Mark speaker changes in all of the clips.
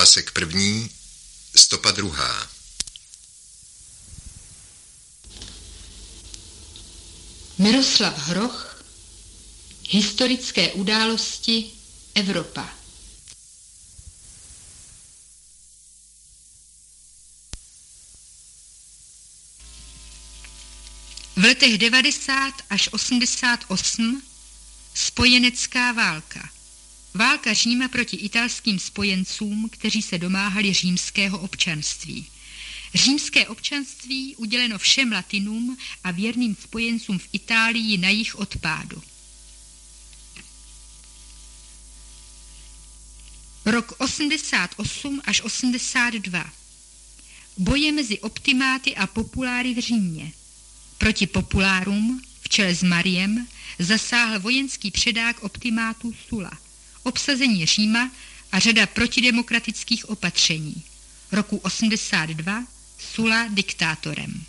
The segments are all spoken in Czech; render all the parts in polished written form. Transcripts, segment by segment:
Speaker 1: Pásek první, stopa druhá.
Speaker 2: Miroslav Hroch, historické události Evropa. V letech 90 až 88 spojenecká válka. Válka Říma proti italským spojencům, kteří se domáhali římského občanství. Římské občanství uděleno všem Latinům a věrným spojencům v Itálii na jih od pádu. Rok 88 až 82. Boje mezi optimáty a populáry v Římě. Proti populárům, v čele s Mariem, zasáhl vojenský předák optimátů Sulla, obsazení Říma a řada protidemokratických opatření. Roku 82 Sulla diktátorem.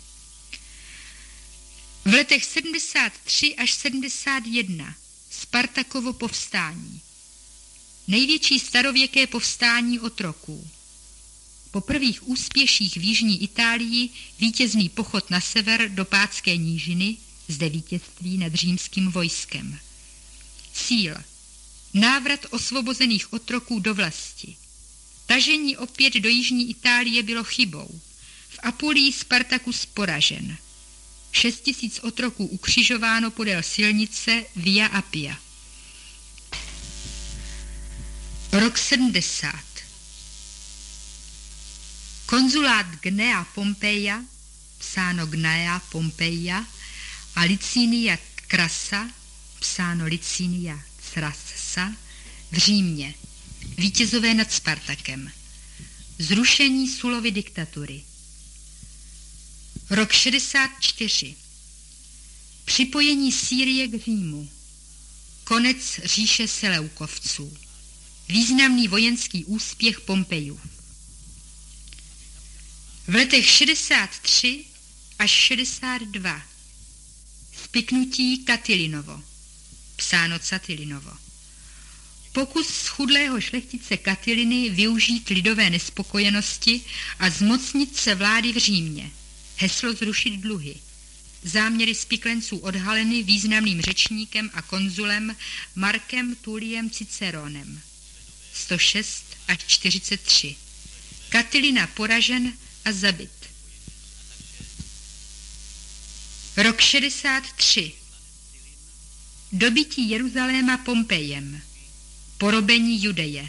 Speaker 2: V letech 73 až 71 Spartakovo povstání. Největší starověké povstání otroků. Po prvých úspěších v jižní Itálii vítězný pochod na sever do Pátské nížiny, zde vítězství nad římským vojskem. Cíl: návrat osvobozených otroků do vlasti. Tažení opět do jižní Itálie bylo chybou. V Apulii Spartacus poražen. 6 000 otroků ukřižováno podél silnice Via Appia. Rok 70. Konzulát Gnea Pompeia, psáno Gnea Pompeia, a Licinia Crassa, psáno Licinia Crassa, v Římě. Vítězové nad Spartakem. Zrušení Sullovy diktatury. Rok 64. Připojení Sýrie k Římu. Konec říše Seleukovců. Významný vojenský úspěch Pompejů. V letech 63 až 62 spiknutí Katilinovo, psáno Catilinovo. Pokus schudlého šlechtice Katiliny využít lidové nespokojenosti a zmocnit se vlády v Římě. Heslo zrušit dluhy. Záměry spiklenců odhaleny významným řečníkem a konzulem Markem Tulliem Ciceronem. 106 až 43. Katilina poražen a zabit. Rok 63. Dobytí Jeruzaléma Pompejem. Porobení Judeje.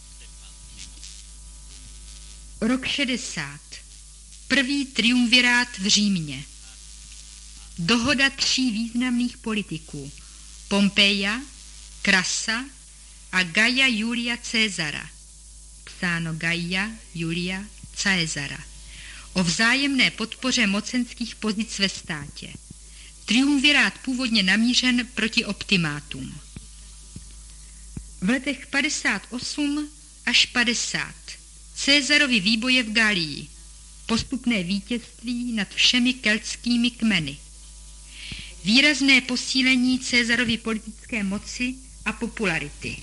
Speaker 2: Rok 60. První triumvirát v Římě. Dohoda 3 významných politiků. Pompeia, Crassa a Gaia Julia Caesara. Psáno Gaia Julia Caesara. O vzájemné podpoře mocenských pozic ve státě. Triumvirát původně namířen proti optimátům. V letech 58 až 50 Caesarovi výboje v Galii. Postupné vítězství nad všemi keltskými kmeny. Výrazné posílení Caesarovy politické moci a popularity.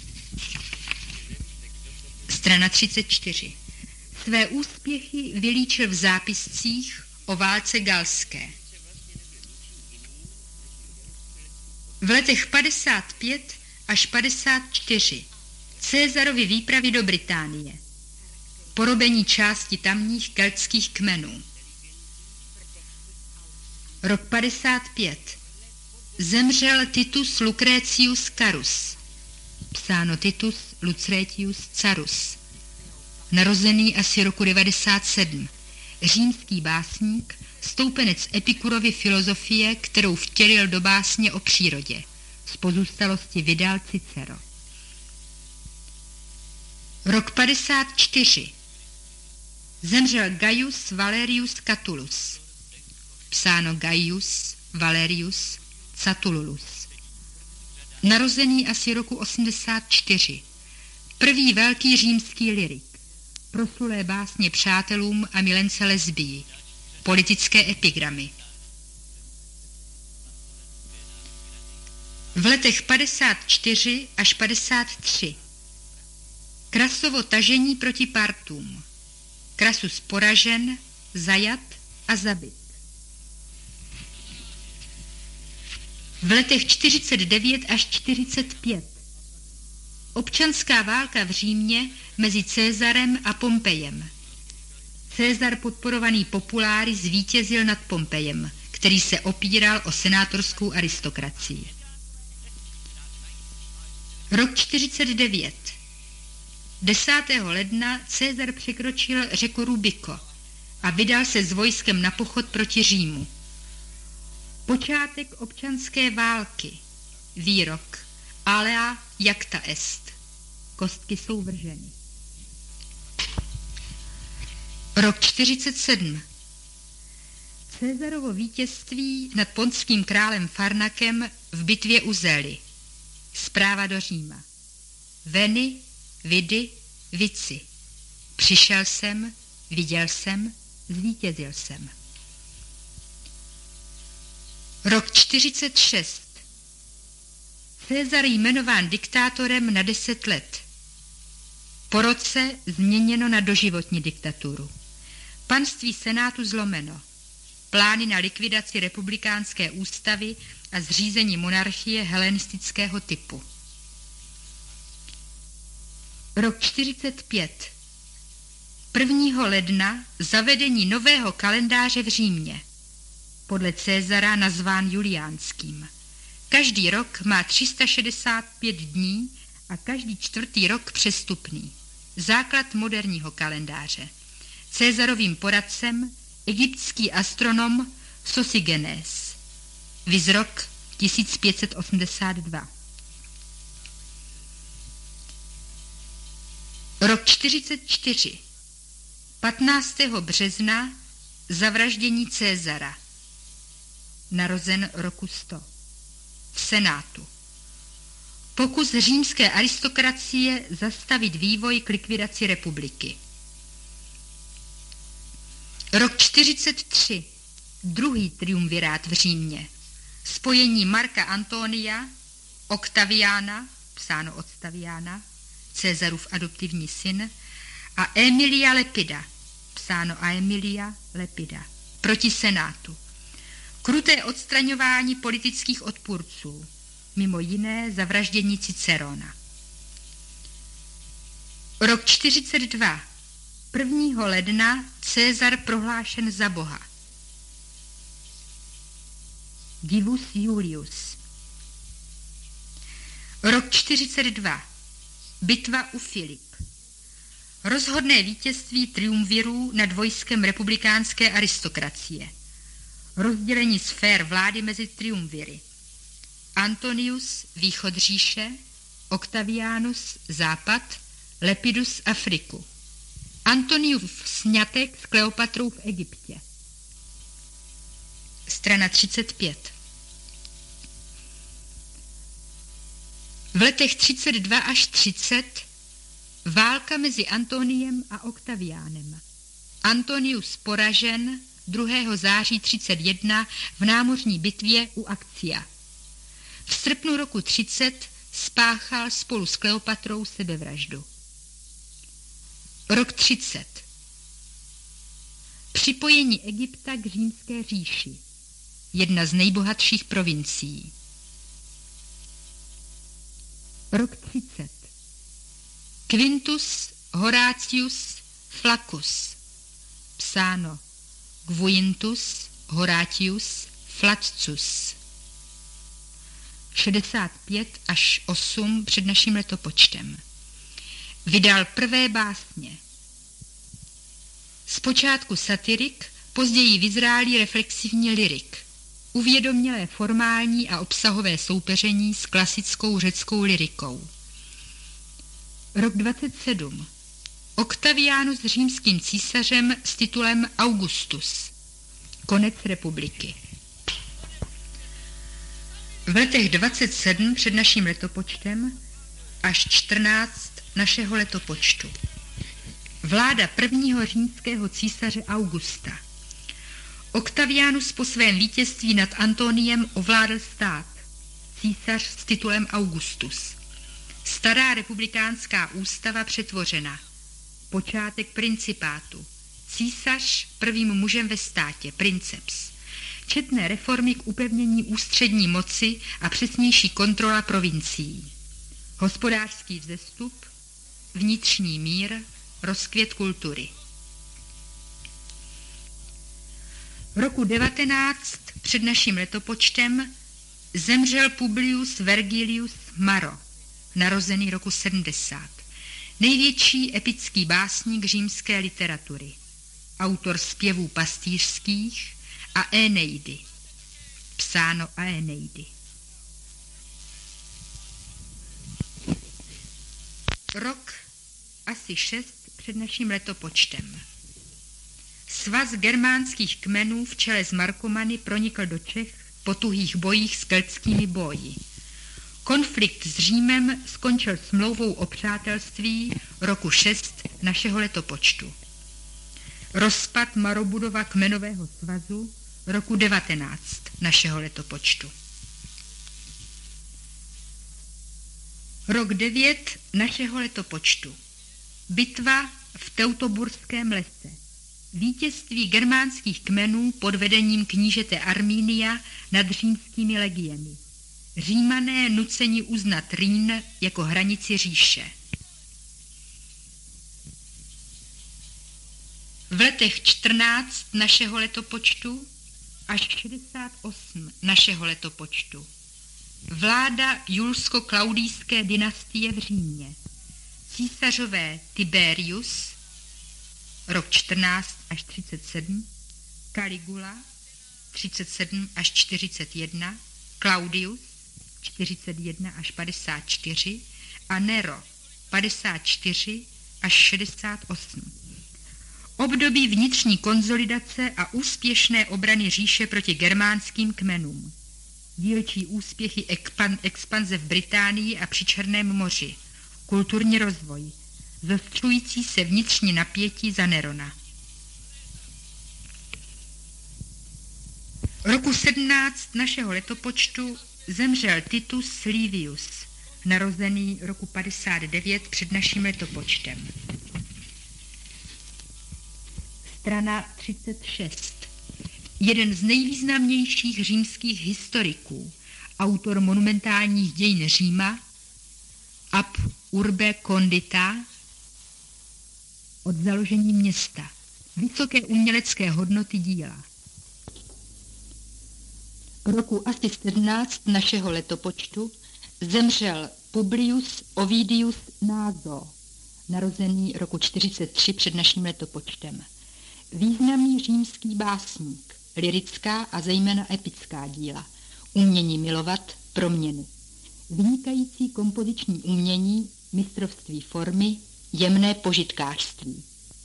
Speaker 2: Strana 34. Své úspěchy vylíčil v zápiscích o válce galské. V letech 55 až 54 Caesarovy výpravy do Británie. Porobení části tamních keltských kmenů. Rok 55. Zemřel Titus Lucretius Carus. Psáno Titus Lucretius Carus. Narozený asi roku 97. Římský básník, stoupenec Epikurovy filozofie, kterou vtělil do básně o přírodě. Z pozůstalosti vydal Cicero. Rok 54. Zemřel Gaius Valerius Catulus. Psáno Gaius Valerius Catulus. Narozený asi roku 84. První velký římský lyrik. Proslulé básně přátelům a milence lesbii. Politické epigramy. V letech 54 až 53 Krasovo tažení proti Partům. Krasus poražen, zajat a zabit. V letech 49 až 45. Občanská válka v Římě mezi Césarem a Pompejem. César podporovaný populáry zvítězil nad Pompejem, který se opíral o senátorskou aristokracii. Rok 49. 10. ledna César překročil řeku Rubiko a vydal se s vojskem na pochod proti Římu. Počátek občanské války. Výrok. Alea jacta est. Kostky jsou vrženy. Rok 47. Césarovo vítězství nad pontským králem Farnakem v bitvě u Zely. Zpráva do Říma. Veni, vidi, vici. Přišel jsem, viděl jsem, zvítězil jsem. Rok 46. César jmenován diktátorem na 10 let. Po roce změněno na doživotní diktaturu. Panství senátu zlomeno. Plány na likvidaci republikánské ústavy a zřízení monarchie helenistického typu. Rok 45. 1. ledna zavedení nového kalendáře v Římě. Podle Césara nazván juliánským. Každý rok má 365 dní a každý 4. rok přestupný. Základ moderního kalendáře. Césarovým poradcem egyptský astronom Sosigenes. Viz rok 1582. Rok 44. 15. března zavraždění Césara. Narozen roku 100. V Senátu. Pokus římské aristokracie zastavit vývoj k likvidaci republiky. Rok 43. 2. triumvirát v Římě. Spojení Marka Antonia, Octaviana, psáno Octaviana, Césarův adoptivní syn, a Emilia Lepida, psáno Aemilia Lepida, proti Senátu. Kruté odstraňování politických odpůrců, mimo jiné zavraždění Cicerona. Rok 42. 1. ledna César prohlášen za boha. Divus Julius. Rok 42. Bitva u Filip. Rozhodné vítězství triumvirů nad vojskem republikánské aristokracie. Rozdělení sfér vlády mezi triumviry. Antonius východ říše, Octavianus západ, Lepidus Afriku. Antoniův sňatek s Kleopatrou v Egyptě. Strana 35. V letech 32 až 30 válka mezi Antoniem a Octavianem. Antonius poražen 2. září 31 v námořní bitvě u Akcia. V srpnu roku 30 spáchal spolu s Kleopatrou sebevraždu. Rok 30. Připojení Egypta k římské říši. Jedna z nejbohatších provincií. Rok 30. Quintus Horatius Flaccus, psáno Quintus Horatius Flaccus. 65 až 8 před naším letopočtem. Vydal prvé básně. Zpočátku satirik, později vyzrálý reflexivní lyrik. Uvědomělé formální a obsahové soupeření s klasickou řeckou lyrikou. Rok 27. Octavianus římským císařem s titulem Augustus. Konec republiky. V letech 27 před naším letopočtem až 14 našeho letopočtu. Vláda prvního římského císaře Augusta. Octavianus po svém vítězství nad Antoniem ovládl stát. Císař s titulem Augustus. Stará republikánská ústava přetvořena. Počátek principátu. Císař prvním mužem ve státě, princeps. Četné reformy k upevnění ústřední moci a přesnější kontrola provincií. Hospodářský vzestup, vnitřní mír, rozkvět kultury. Roku 19 před naším letopočtem zemřel Publius Vergilius Maro, narozený roku 70. Největší epický básník římské literatury, autor zpěvů pastýřských a Éneidy, psáno Aeneidy. Rok asi 6 před naším letopočtem. Svaz germánských kmenů v čele s Markomany pronikl do Čech po tuhých bojích s keltskými boji. Konflikt s Římem skončil smlouvou o přátelství roku 6 našeho letopočtu. Rozpad Marobudova kmenového svazu roku 19 našeho letopočtu. Rok 9 našeho letopočtu. Bitva v Teutoburském lese. Vítězství germánských kmenů pod vedením knížete Armínia nad římskými legiemi. Římané nuceni uznat Rýn jako hranici říše. V letech 14 našeho letopočtu až 68 našeho letopočtu. Vláda julsko-klaudijské dynastie v Římě. Císařové Tiberius, rok 14 až 37, Caligula, 37 až 41, Claudius, 41 až 54 a Nero, 54 až 68. Období vnitřní konsolidace a úspěšné obrany říše proti germánským kmenům. Dílčí úspěchy expanze v Británii a při Černém moři. Kulturní rozvoj. Zostřující se vnitřní napětí za Nerona. Roku 17 našeho letopočtu zemřel Titus Livius, narozený roku 59 před naším letopočtem. Strana 36. Jeden z nejvýznamnějších římských historiků, autor monumentálních dějin Říma, ab urbe condita, od založení města, vysoké umělecké hodnoty díla. Roku asi 17 našeho letopočtu zemřel Publius Ovidius Naso, narozený roku 43 před naším letopočtem. Významný římský básník, lyrická a zejména epická díla, umění milovat, proměny, vynikající kompoziční umění, mistrovství formy, jemné požitkářství.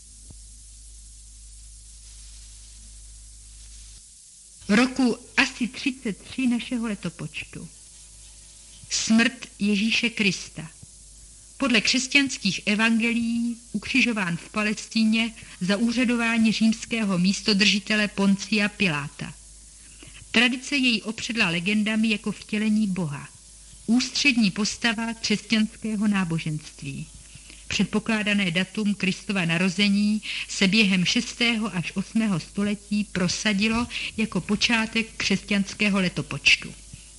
Speaker 2: Roku asi 33 našeho letopočtu. Smrt Ježíše Krista. Podle křesťanských evangelií ukřižován v Palestíně za úřadování římského místodržitele Poncia Piláta. Tradice jej opředla legendami jako vtělení Boha. Ústřední postava křesťanského náboženství. Předpokládané datum Kristova narození se během 6. až 8. století prosadilo jako počátek křesťanského letopočtu.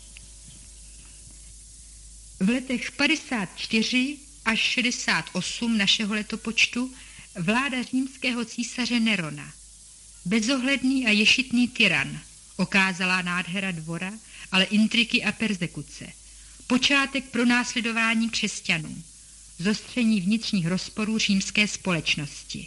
Speaker 2: V letech 54 až 68 našeho letopočtu vláda římského císaře Nerona. Bezohledný a ješitný tyran, okázalá nádhera dvora, ale intriky a persekuce. Počátek pronásledování křesťanů. Zostření vnitřních rozporů římské společnosti.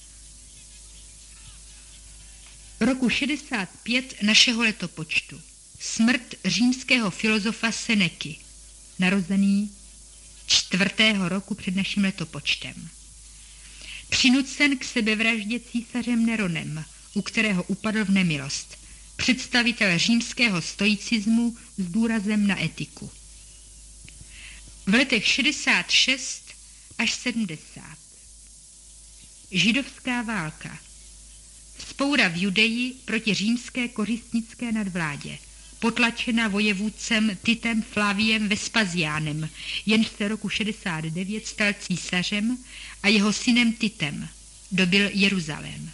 Speaker 2: Roku 65 našeho letopočtu. Smrt římského filozofa Seneky, narozený 4. roku před naším letopočtem. Přinucen k sebevraždě císařem Neronem, u kterého upadl v nemilost. Představitel římského stoicismu s důrazem na etiku. V letech 66 až 70. Židovská válka. Vzpoura v Judeji proti římské kořistnické nadvládě. potlačena vojevůdcem Titem Flaviem Vespasiánem, jenž se roku 69 stal císařem a jeho synem Titem dobyl Jeruzalém.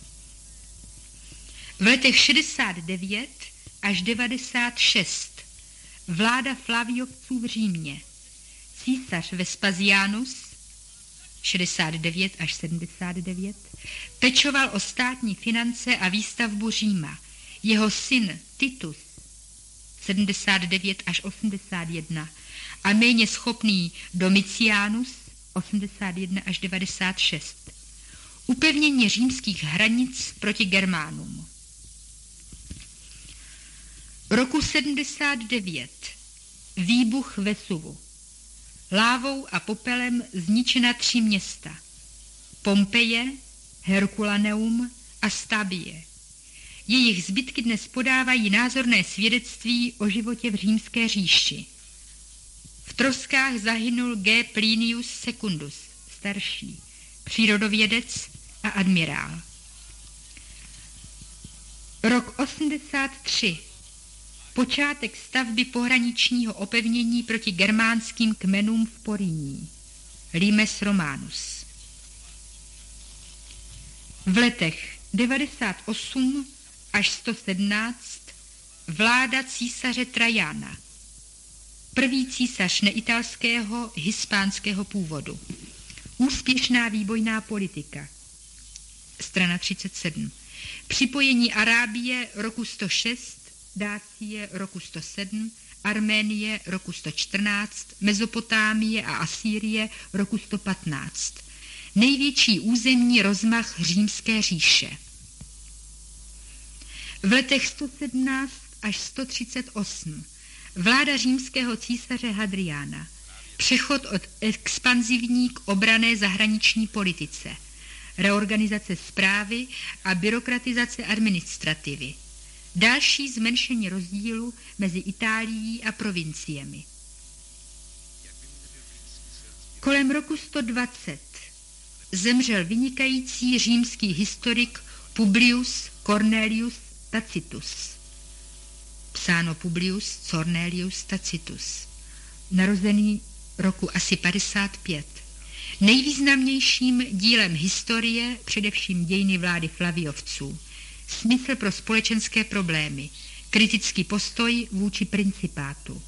Speaker 2: V letech 69 až 96 vláda Flaviovců v Římě. Císař Vespasianus 69 až 79 pečoval o státní finance a výstavbu Říma. Jeho syn Titus 79 až 81 a méně schopný Domitianus 81 až 96. Upevnění římských hranic proti Germánům. Roku 79 výbuch Vesuvu. Lávou a popelem zničena 3 města. Pompeje, Herculaneum a Stabie. Jejich zbytky dnes podávají názorné svědectví o životě v římské říši. V troskách zahynul G. Plinius Secundus, starší, přírodovědec a admirál. Rok 83. Počátek stavby pohraničního opevnění proti germánským kmenům v Poríní. Limes Romanus. V letech 98 až 117 vláda císaře Trajana. První císař neitalského, hispánského původu. Úspěšná výbojná politika. Strana 37. Připojení Arábie roku 106, Dácie roku 107, Arménie roku 114, Mezopotámie a Asýrie roku 115. Největší územní rozmach římské říše. V letech 117 až 138 vláda římského císaře Hadriána. Přechod od expanzivní k obranné zahraniční politice. Reorganizace správy a byrokratizace administrativy. Další zmenšení rozdílu mezi Itálií a provinciemi. Kolem roku 120 zemřel vynikající římský historik Publius Cornelius Tacitus. Psáno Publius Cornelius Tacitus. Narozený roku asi 55. Nejvýznamnějším dílem historie, především dějiny vlády Flaviovců. Smysl pro společenské problémy, kritický postoj vůči principátu.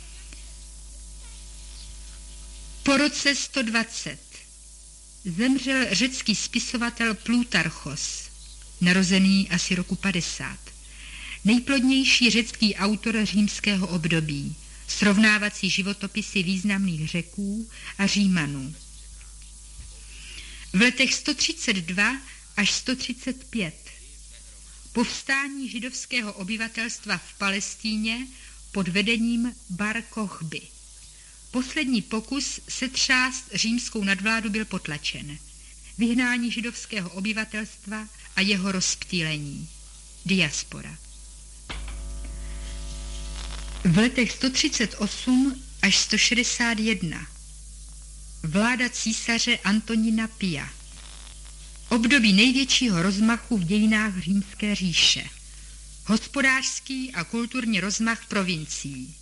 Speaker 2: Po roce 120 zemřel řecký spisovatel Plutarchos, narozený asi roku 50. Nejplodnější řecký autor římského období, srovnávací životopisy významných Řeků a Římanů. V letech 132 až 135 povstání židovského obyvatelstva v Palestíně pod vedením Bar Kochby. Poslední pokus setřást římskou nadvládu byl potlačen. Vyhnání židovského obyvatelstva a jeho rozptýlení. Diaspora. V letech 138 až 161 vláda císaře Antonina Pia. Období největšího rozmachu v dějinách římské říše. Hospodářský a kulturní rozmach provincií.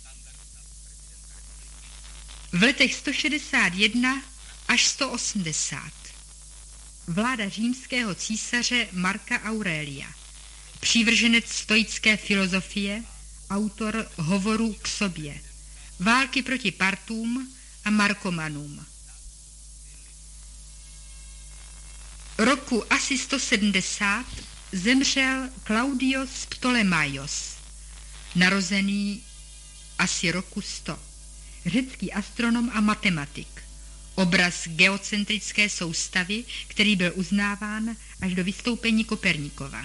Speaker 2: V letech 161 až 180 vláda římského císaře Marka Aurelia. Přívrženec stoické filozofie, autor hovorů k sobě. Války proti Partům a Markomanům. Roku asi 170 zemřel Claudius Ptolemaios, narozený asi roku 100. Řecký astronom a matematik. Obraz geocentrické soustavy, který byl uznáván až do vystoupení Koperníkova.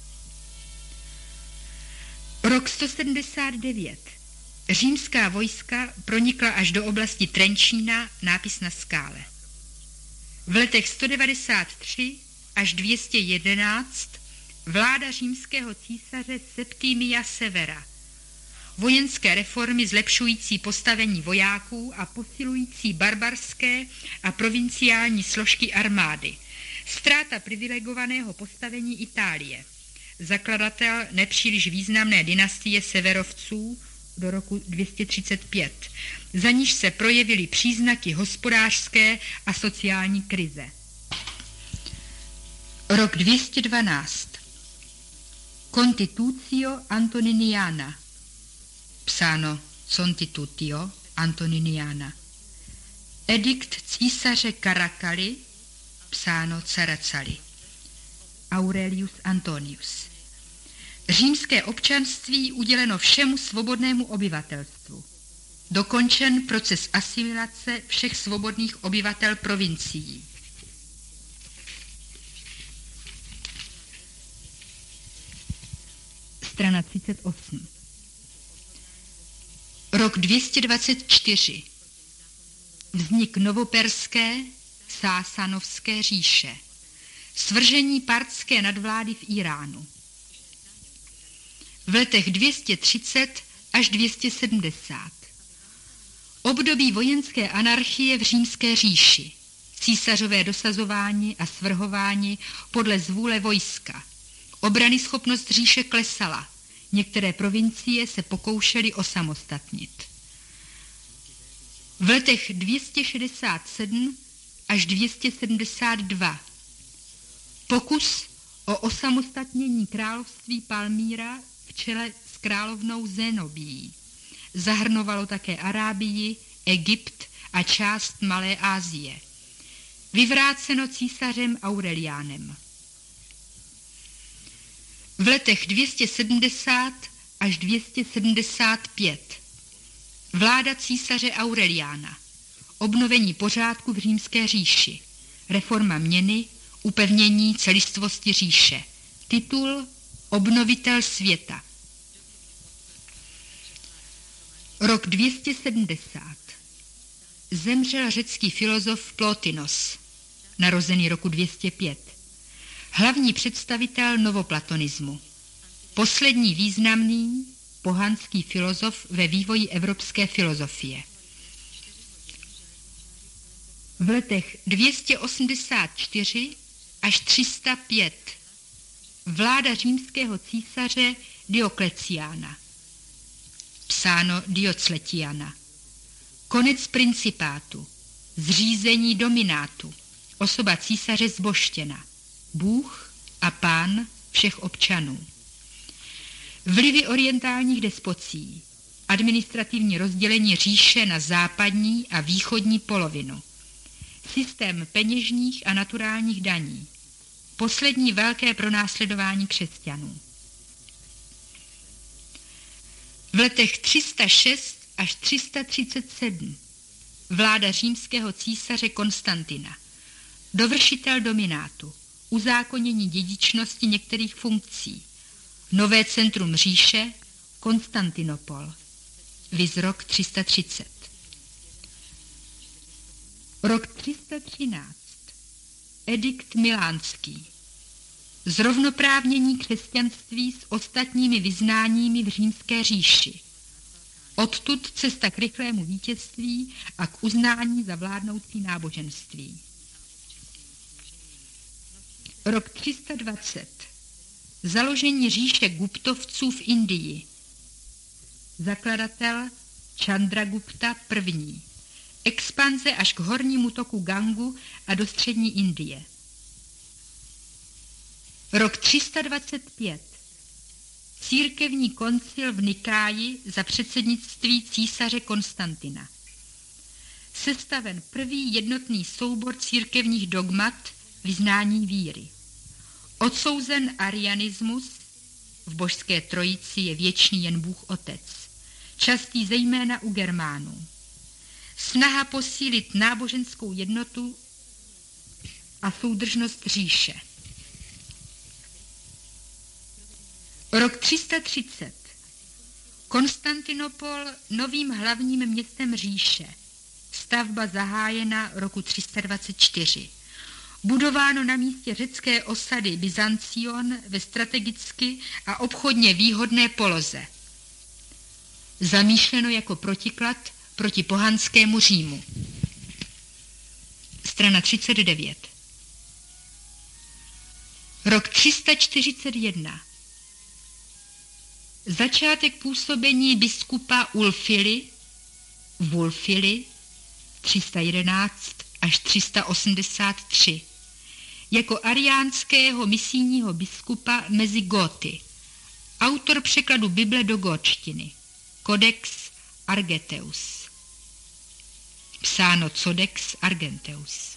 Speaker 2: Rok 179. Římská vojska pronikla až do oblasti Trenčína, nápis na skále. V letech 193 až 211 vláda římského císaře Septimia Severa. Vojenské reformy zlepšující postavení vojáků a posilující barbarské a provinciální složky armády. Ztráta privilegovaného postavení Itálie. zakladatel nepříliš významné dynastie Severovců do roku 235, za níž se projevily příznaky hospodářské a sociální krize. Rok 212. Constitutio Antoniniana, psáno Constitutio Antoniniana. Edikt císaře Caracally, psáno Caracali. Aurelius Antonius. Římské občanství uděleno všemu svobodnému obyvatelstvu. Dokončen proces asimilace všech svobodných obyvatel provincií. Strana 38. Rok 224. Vznik novoperské Sásanovské říše. Svržení partské nadvlády v Iránu. V letech 230 až 270. Období vojenské anarchie v římské říši. Císařové dosazování a svrhování podle zvůle vojska. Obrany schopnost říše klesala. Některé provincie se pokoušely osamostatnit. V letech 267 až 272 pokus o osamostatnění království Palmíra v čele s královnou Zénobií. Zahrnovalo také Arábii, Egypt a část Malé Asie. Vyvráceno císařem Aureliánem. V letech 270 až 275 vláda císaře Aureliána, obnovení pořádku v římské říši, reforma měny, upevnění celistvosti říše, titul Obnovitel světa. Rok 270. Zemřel řecký filozof Plotinos, narozený roku 205. Hlavní představitel novoplatonismu. Poslední významný pohanský filozof ve vývoji evropské filozofie. V letech 284 až 305 vláda římského císaře Diokleciána, psáno Diocletiana. Konec principátu, zřízení dominátu, osoba císaře zboštěna, Bůh a pán všech občanů. Vlivy orientálních despocí, administrativní rozdělení říše na západní a východní polovinu, systém peněžních a naturálních daní, poslední velké pronásledování křesťanů. V letech 306 až 337 vláda římského císaře Konstantina, dovršitel dominátu, uzákonění dědičnosti některých funkcí, nové centrum říše, Konstantinopol, viz rok 330. Rok 313. Edikt milánský. Zrovnoprávnění křesťanství s ostatními vyznáními v římské říši. Odtud cesta k rychlému vítězství a k uznání za vládnoucí náboženství. Rok 320. Založení říše Guptovců v Indii. Zakladatel Chandragupta I. Expanze až k hornímu toku Gangu a do střední Indie. Rok 325. Církevní koncil v Nikáji za předsednictví císaře Konstantina. Sestaven první jednotný soubor církevních dogmat vyznání víry. Odsouzen arianismus, v božské trojici je věčný jen Bůh Otec, častý zejména u Germánů. Snaha posílit náboženskou jednotu a soudržnost říše. Rok 330. Konstantinopol novým hlavním městem říše. Stavba zahájena roku 324. Budováno na místě řecké osady Byzancion ve strategicky a obchodně výhodné poloze. Zamýšleno jako protiklad proti pohanskému Římu. Strana 39. Rok 341. Začátek působení biskupa Wulfily 311 až 383 jako ariánského misijního biskupa mezi Góty. Autor překladu Bible do gótštiny. Codex Argenteus. Psáno Codex Argenteus.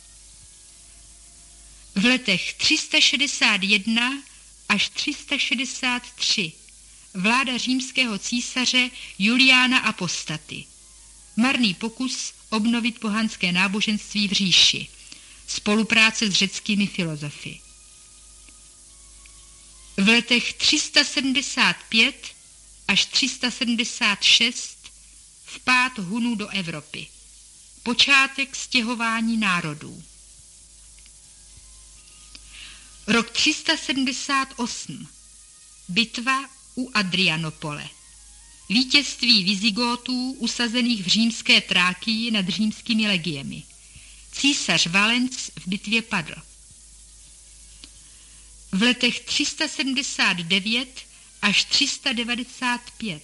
Speaker 2: V letech 361 až 363 vláda římského císaře Juliána Apostaty. Marný pokus obnovit pohanské náboženství v říši. Spolupráce s řeckými filozofy. V letech 375 až 376 vpád Hunů do Evropy. Počátek stěhování národů. Rok 378. Bitva u Adrianopole. Vítězství Vizigótů usazených v římské Trákii nad římskými legiemi. Císař Valens v bitvě padl. V letech 379 až 395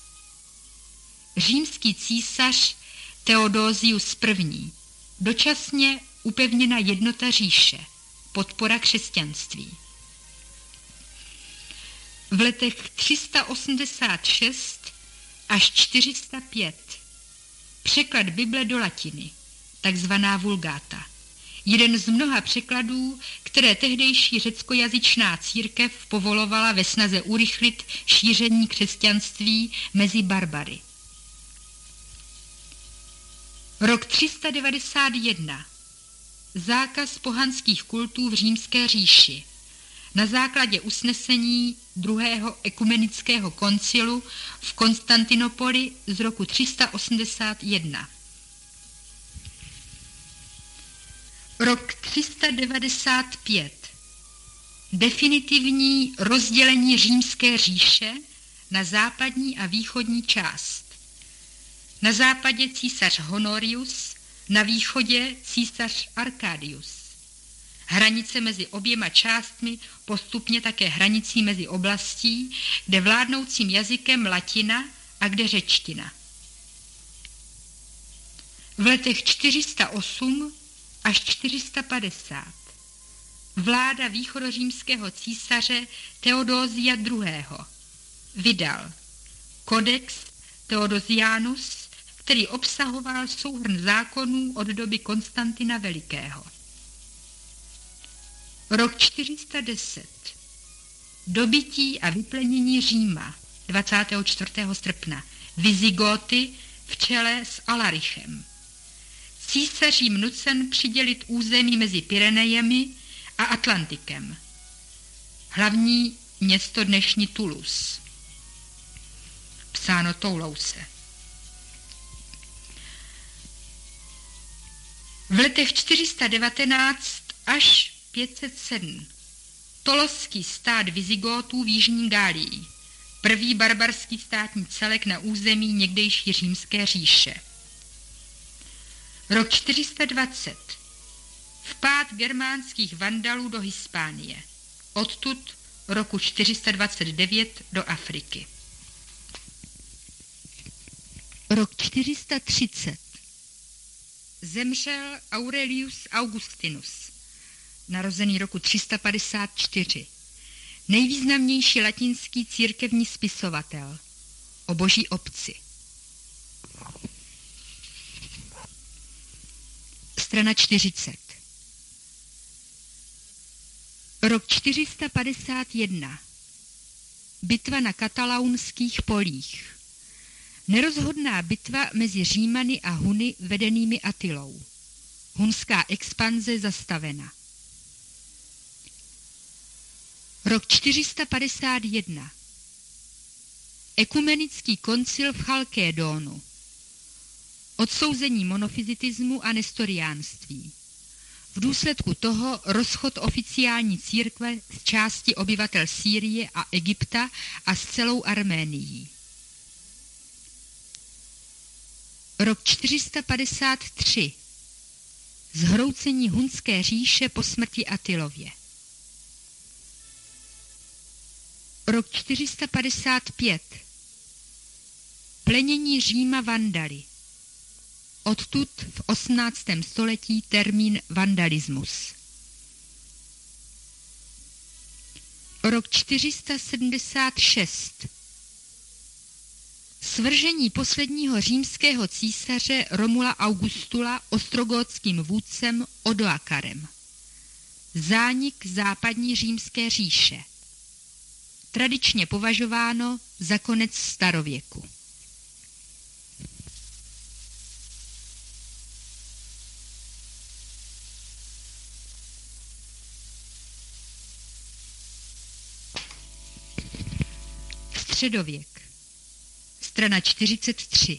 Speaker 2: římský císař Theodosius I. Dočasně upevněna jednota říše, podpora křesťanství. V letech 386 až 405 překlad Bible do latiny, takzvaná Vulgáta. Jeden z mnoha překladů, které tehdejší řeckojazyčná církev povolovala ve snaze urychlit šíření křesťanství mezi barbary. Rok 391. Zákaz pohanských kultů v římské říši. Na základě usnesení druhého ekumenického koncilu v Konstantinopoli z roku 381. Rok 395. Definitivní rozdělení římské říše na západní a východní část. Na západě císař Honorius, na východě císař Arcadius. Hranice mezi oběma částmi postupně také hranicí mezi oblastí, kde vládnoucím jazykem latina a kde řečtina. V letech 408 až 450 vláda východořímského císaře Theodosia II. Vydal Codex Theodosianus, který obsahoval souhrn zákonů od doby Konstantina Velikého. Rok 410. Dobytí a vyplenění Říma 24. srpna. Vizigóty v čele s Alarichem. Císař jim nucen přidělit území mezi Pyrenejemi a Atlantikem. Hlavní město dnešní Toulouse. Psáno Toulouse. V letech 419 až 507 Toloský stát Vizigótů v Jižní Gálii. První barbarský státní celek na území někdejší římské říše. Rok 420. Vpád germánských vandalů do Hispánie. Odtud roku 429 do Afriky. Rok 430. Zemřel Aurelius Augustinus, narozený roku 354. Nejvýznamnější latinský církevní spisovatel o Boží obci. Strana 40. Rok 451. Bitva na Katalaunských polích. Nerozhodná bitva mezi Římany a Huny vedenými Attilou. Hunská expanze zastavena. Rok 451. Ekumenický koncil v Chalkédónu. Odsouzení monofyzitismu a nestoriánství. V důsledku toho rozchod oficiální církve z části obyvatel Sýrie a Egypta a s celou Arménií. Rok 453. Zhroucení hunské říše po smrti Attilově. Rok 455. Plenění Říma Vandaly. Odtud v 18. století termín vandalismus. Rok 476. Svržení posledního římského císaře Romula Augustula ostrogótským vůdcem Odoakarem. Zánik západní římské říše. Tradičně považováno za konec starověku. Středověk. Strana 43.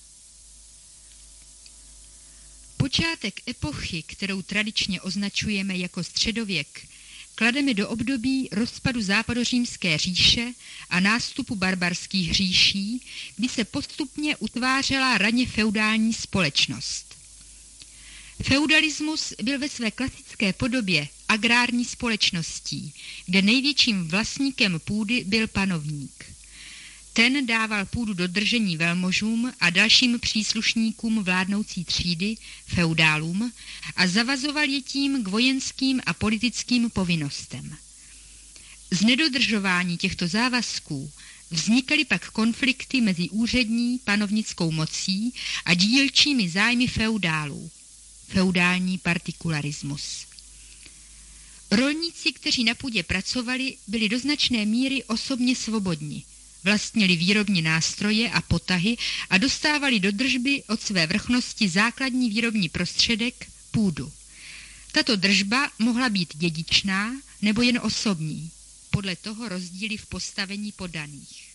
Speaker 2: Počátek epochy, kterou tradičně označujeme jako středověk, klademe do období rozpadu západořímské říše a nástupu barbarských říší, kdy se postupně utvářela raně feudální společnost. Feudalismus byl ve své klasické podobě agrární společností, kde největším vlastníkem půdy byl panovník. Ten dával půdu do držení velmožům a dalším příslušníkům vládnoucí třídy, feudálům, a zavazoval je tím k vojenským a politickým povinnostem. Z nedodržování těchto závazků vznikaly pak konflikty mezi úřední panovnickou mocí a dílčími zájmy feudálů, feudální partikularismus. Rolníci, kteří na půdě pracovali, byli do značné míry osobně svobodní, vlastnili výrobní nástroje a potahy a dostávali do držby od své vrchnosti základní výrobní prostředek půdu. Tato držba mohla být dědičná nebo jen osobní, podle toho rozdíly v postavení poddaných.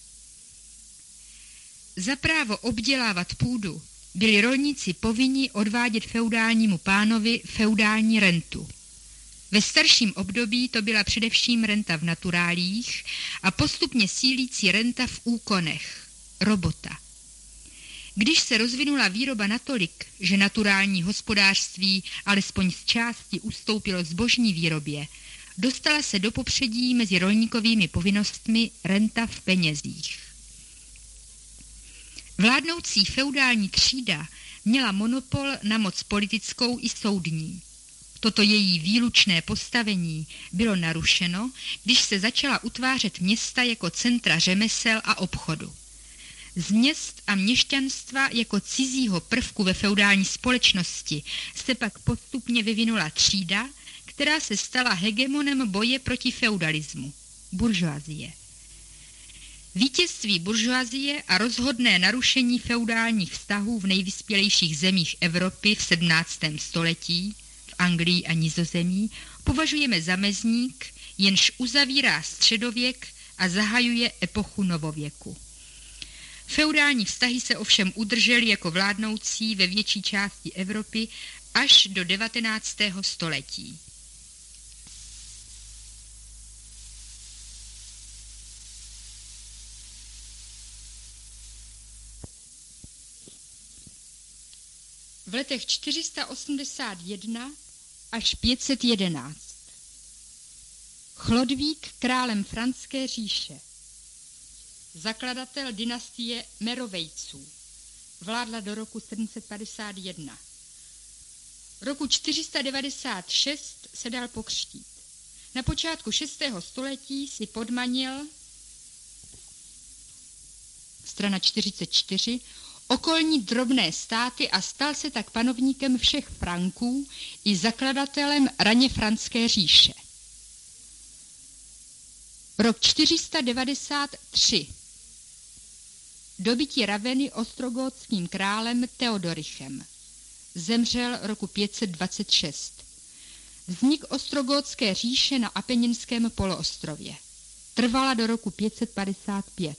Speaker 2: Za právo obdělávat půdu byli rolníci povinni odvádět feudálnímu pánovi feudální rentu. Ve starším období to byla především renta v naturálích a postupně sílící renta v úkonech, robota. Když se rozvinula výroba natolik, že naturální hospodářství alespoň z části ustoupilo zbožní výrobě, dostala se do popředí mezi rolníkovými povinnostmi renta v penězích. Vládnoucí feudální třída měla monopol na moc politickou i soudní. Toto její výlučné postavení bylo narušeno, když se začala utvářet města jako centra řemesel a obchodu. Z měst a měšťanstva jako cizího prvku ve feudální společnosti se pak postupně vyvinula třída, která se stala hegemonem boje proti feudalismu, buržoazie. Vítězství buržoazie a rozhodné narušení feudálních vztahů v nejvyspělejších zemích Evropy v 17. století, v Anglii a Nizozemí, považujeme za mezník, jenž uzavírá středověk a zahajuje epochu novověku. Feudální vztahy se ovšem udržely jako vládnoucí ve větší části Evropy až do 19. století. V letech 481 až 511. Chlodvík králem Franské říše. Zakladatel dynastie Merovejců. Vládla do roku 751. Roku 496 se dal pokřtít. Na počátku 6. století si podmanil, strana 44, okolní drobné státy a stal se tak panovníkem všech Franků i zakladatelem raně Franské říše. Rok 493. Dobytí Raveny ostrogótským králem Teodorichem. Zemřel roku 526. Vznik ostrogótské říše na Apeninském poloostrově. Trvala do roku 555.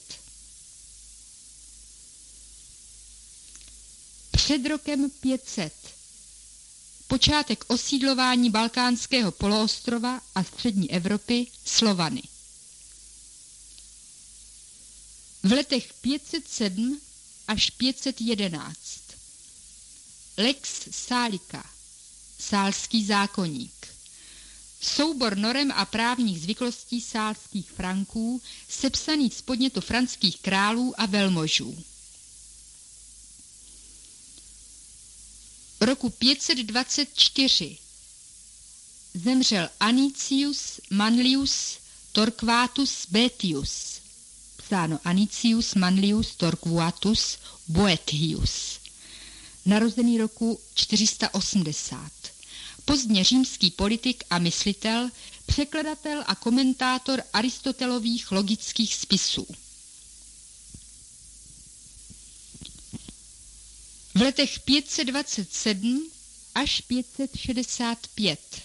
Speaker 2: Před rokem 500. Počátek osídlování Balkánského poloostrova a střední Evropy Slovany. V letech 507 až 511. Lex Salica, sálský zákoník. soubor norem a právních zvyklostí sálských Franků, sepsaných z podnětu franských králů a velmožů. Roku 524 zemřel Anicius Manlius Torquatus Boethius, psáno Anicius Manlius Torquatus Boethius, narozený roku 480. Pozdně římský politik a myslitel, překladatel a komentátor Aristotelových logických spisů. V letech 527 až 565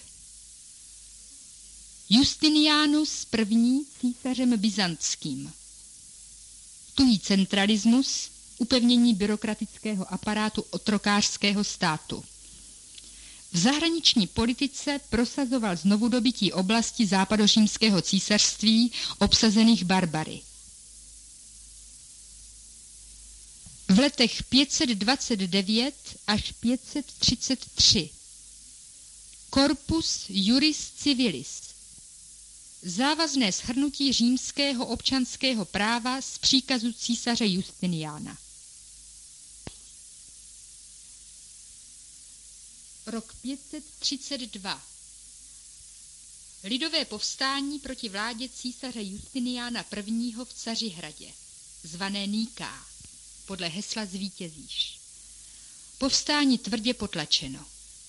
Speaker 2: Justinianus I. císařem byzantským. Tuhý centralismus, upevnění byrokratického aparátu otrokářského státu. V zahraniční politice prosazoval znovudobytí oblasti západořímského císařství obsazených barbary. V letech 529 až 533 Corpus Juris Civilis, závazné shrnutí římského občanského práva z příkazu císaře Justiniána. Rok 532. Lidové povstání proti vládě císaře Justiniána I. v Cařihradě, zvané Níká, podle hesla Zvítězíš. Povstání tvrdě potlačeno.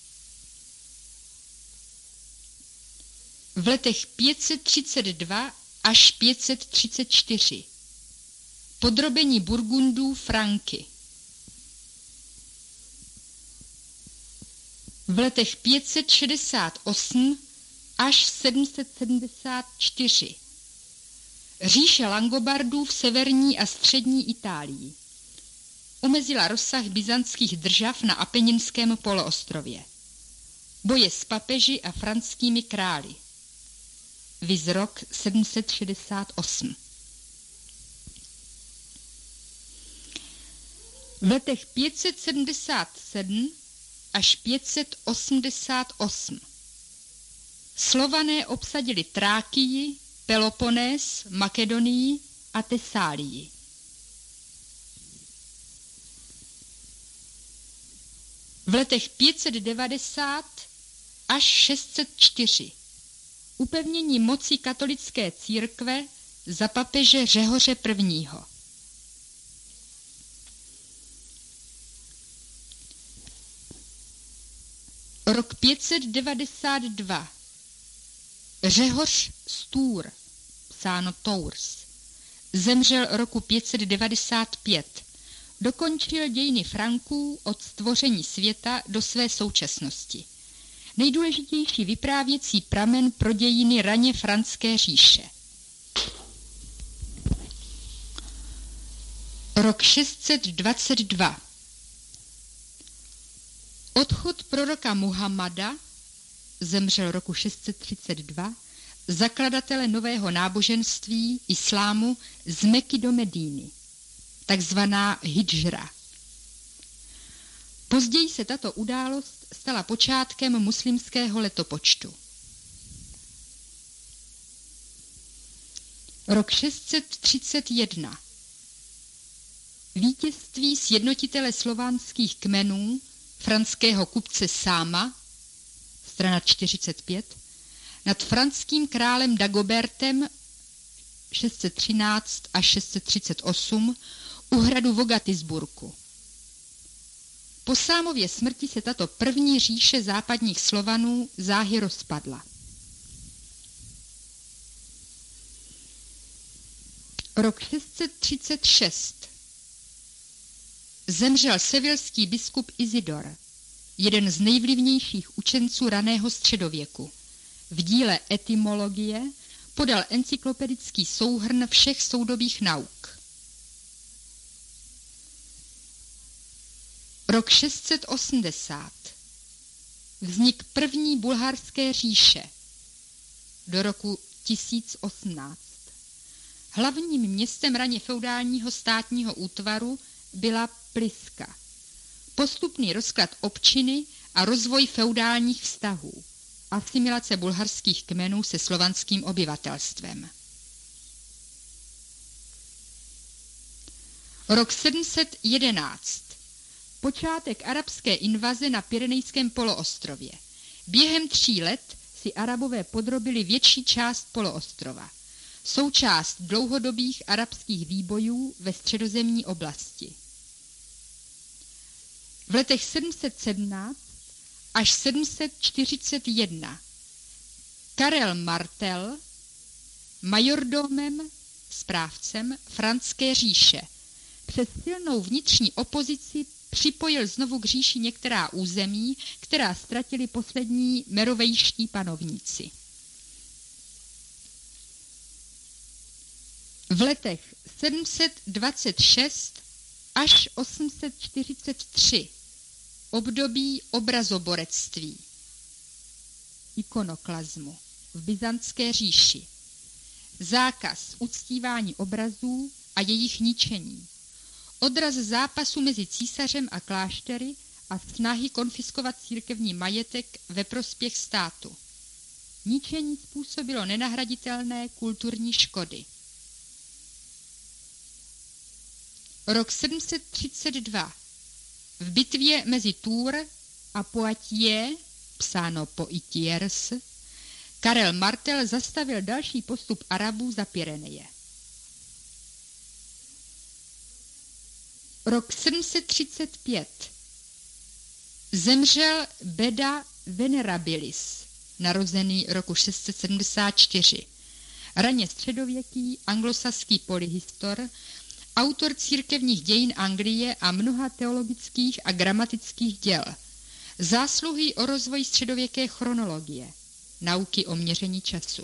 Speaker 2: V letech 532 až 534 podrobení Burgundů Franky. V letech 568 až 774 říše Langobardů v severní a střední Itálii. Omezila rozsah byzantských držav na Apeninském poloostrově. Boje s papeži a franskými králi. Viz rok 768. V letech 577 až 588 Slované obsadili Trákii, Peloponés, Makedonii a Tesálii. V letech 590 až 604 upevnění moci katolické církve za papeže Řehoře I. Rok 592 Řehoř Stůr, psáno Tours, zemřel roku 595. Dokončil dějiny Franků od stvoření světa do své současnosti. Nejdůležitější vyprávěcí pramen pro dějiny raně franské říše. Rok 622. Odchod proroka Muhammada, zemřel roku 632, zakladatele nového náboženství islámu z Meky do Medíny, takzvaná hidžra. Později se tato událost stala počátkem muslimského letopočtu. Rok 631. Vítězství sjednotitele slovanských kmenů, franského kupce Sáma, strana 45, nad franským králem Dagobertem 613 až 638 u hradu Vogatisburku. Po Sámově smrti se tato první říše západních Slovanů záhy rozpadla. Rok 636. Zemřel sevilský biskup Izidor, jeden z nejvlivnějších učenců raného středověku. V díle Etymologie podal encyklopedický souhrn všech soudobých nauk. Rok 680. Vznik první bulharské říše do roku 1018. Hlavním městem raně feudálního státního útvaru byla Pliska. Postupný rozklad občiny a rozvoj feudálních vztahů. asimilace bulharských kmenů se slovanským obyvatelstvem. Rok 711. Počátek arabské invaze na Pyrenejském poloostrově. Během 3 let si Arabové podrobili větší část poloostrova. Součást dlouhodobých arabských výbojů ve středozemní oblasti. V letech 717 až 741 Karel Martel majordomem, správcem Franské říše, přes silnou vnitřní opozici připojil znovu k říši některá území, která ztratili poslední merovejští panovníci. V letech 726 až 843 období obrazoborectví, ikonoklazmu v Byzantské říši, zákaz uctívání obrazů a jejich ničení, odraz zápasu mezi císařem a kláštery a snahy konfiskovat církevní majetek ve prospěch státu. Ničení způsobilo nenahraditelné kulturní škody. Rok 732. V bitvě mezi Tours a Poitiers, psáno Poitiers, Karel Martel zastavil další postup Arabů za Pyreneje. Rok 735. Zemřel Beda Venerabilis, narozený roku 674, raně středověký anglosaský polyhistor, autor církevních dějin Anglie a mnoha teologických a gramatických děl, zásluhy o rozvoj středověké chronologie, nauky o měření času.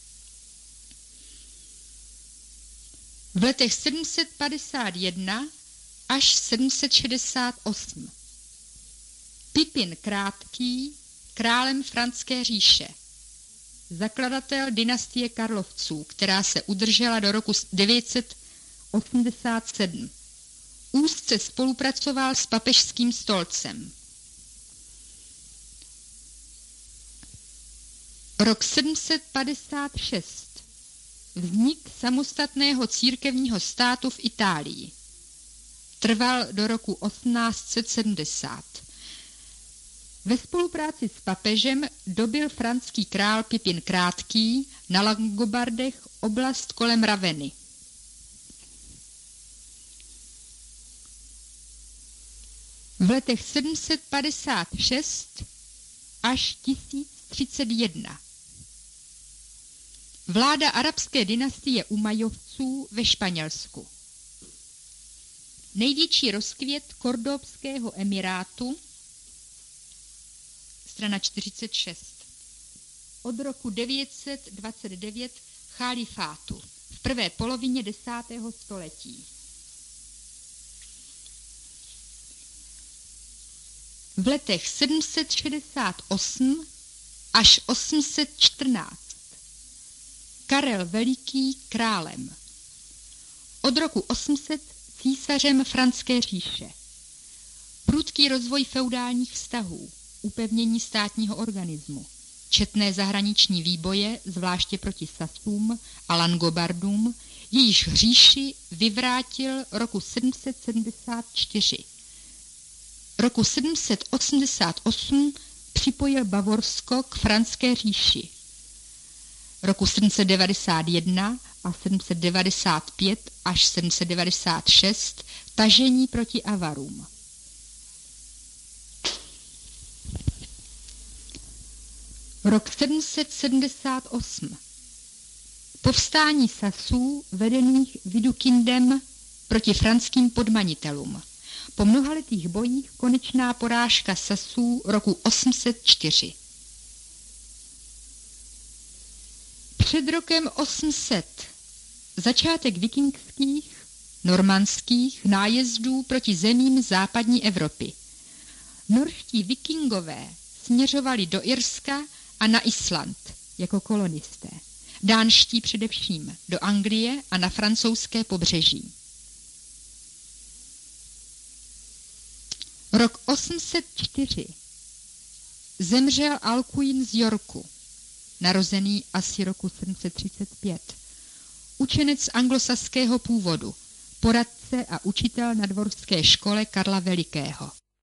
Speaker 2: V letech 751 až 768 Pipin Krátký, králem Franské říše, zakladatel dynastie Karlovců, která se udržela do roku 987. Úzce spolupracoval s papežským stolcem. Rok 756. Vznik samostatného církevního státu v Itálii. Trval do roku 1870. Ve spolupráci s papežem dobyl franský král Pipin Krátký na Langobardech oblast kolem Raveny. V letech 756 až 1031 vláda arabské dynastie Umajovců ve Španělsku. Největší rozkvět Kordobského emirátu, strana 46. Od roku 929 chalifátu v prvé polovině 10. století. V letech 768 až 814 Karel Veliký králem. Od roku 800 císařem Franské říše. Prudký rozvoj feudálních vztahů, upevnění státního organismu, četné zahraniční výboje, zvláště proti Sasům a Langobardům, jejíž říši vyvrátil roku 774. Roku 788 připojil Bavorsko k Franské říši. Roku 791 a 795 až 796 tažení proti Avarům. Rok 778. Povstání Sasů vedených Vidukindem proti franským podmanitelům. Po mnohaletých bojích konečná porážka Sasů roku 804. Před rokem 800 začátek vikingských, normandských nájezdů proti zemím západní Evropy. Norští vikingové směřovali do Irska a na Island jako kolonisté. Dánští především do Anglie a na francouzské pobřeží. Rok 804. zemřel Alcuin z Yorku, narozený asi roku 735. Učenec anglosaského původu, poradce a učitel na dvorské škole Karla Velikého.